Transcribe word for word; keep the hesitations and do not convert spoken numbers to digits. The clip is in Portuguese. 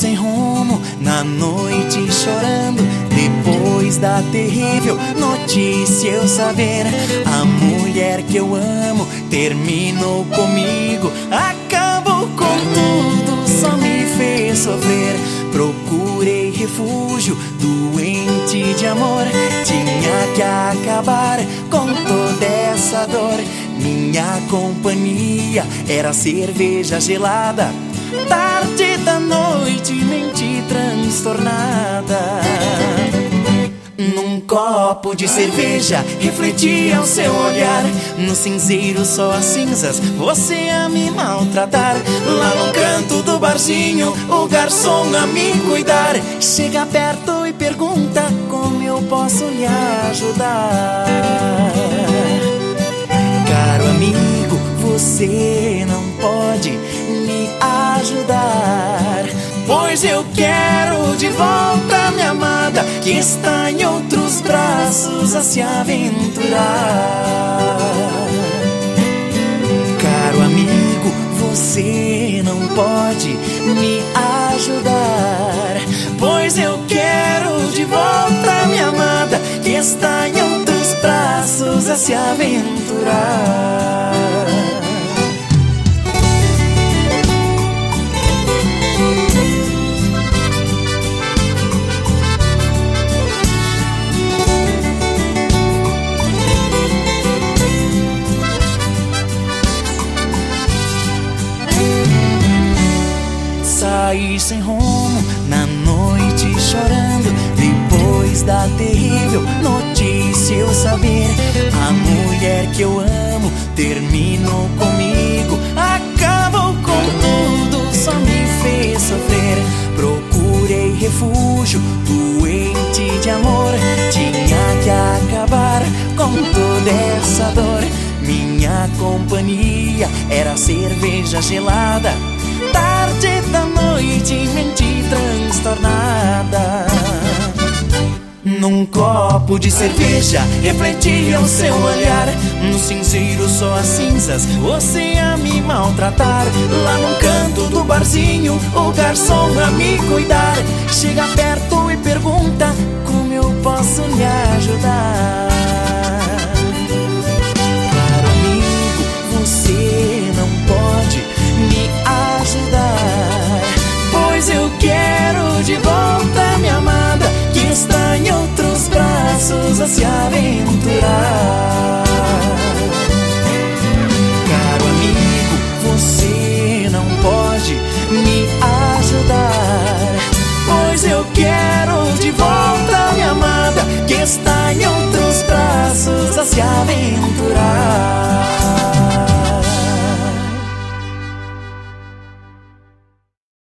sem rumo, na noite chorando, depois da terrível notícia eu saber. A mulher que eu amo terminou comigo, acabou com tudo, só me fez sofrer. Procurei refúgio, doente de amor, tinha que acabar com toda essa dor. Minha companhia era cerveja gelada, tarde da noite, mente transtornada. Num copo de cerveja refletia o seu olhar, no cinzeiro só as cinzas, você a me maltratar. Lá no canto do barzinho, o garçom a me cuidar. Chega perto e pergunta como eu posso lhe ajudar. Caro amigo, você não pode me ajudar, pois eu quero de volta minha amada, que está em outros braços a se aventurar. Caro amigo, você não pode me ajudar, pois eu quero de volta minha amada, que está em outros braços a se aventurar. Saí sem rumo, na noite chorando, depois da terrível notícia eu saber. A mulher que eu amo terminou comigo, acabou com tudo, só me fez sofrer. Procurei refúgio, doente de amor, tinha que acabar com toda essa dor. Minha companhia era cerveja gelada, tarde da noite, mente transtornada. Num copo de cerveja refletia o seu olhar, no cinzeiro só as cinzas, você a me maltratar. Lá no canto do barzinho, o garçom a me cuidar. Chega perto e pergunta como eu posso lhe ajudar. Caro amigo, você não pode me ajudar, pois eu quero de volta minha amada, que está em outros braços a se aventurar.